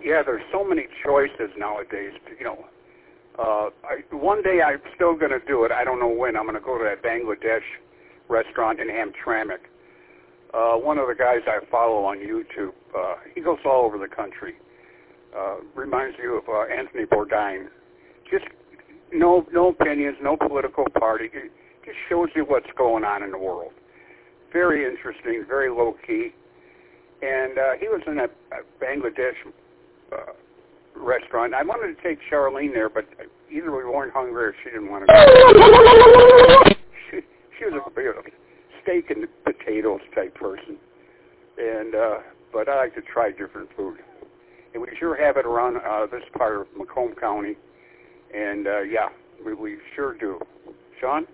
Yeah, there's so many choices nowadays. One day I'm still going to do it. I don't know when. I'm going to go to that Bangladesh restaurant in Hamtramck. One of the guys I follow on YouTube, he goes all over the country. Reminds you of Anthony Bourdain. Just no opinions, no political party. It just shows you what's going on in the world. Very interesting, very low-key. And he was in a Bangladesh restaurant. I wanted to take Charlene there, but either we weren't hungry or she didn't want to go. She was a steak and potatoes type person. And but I like to try different food. And we sure have it around this part of Macomb County. And, yeah, we sure do. Sean?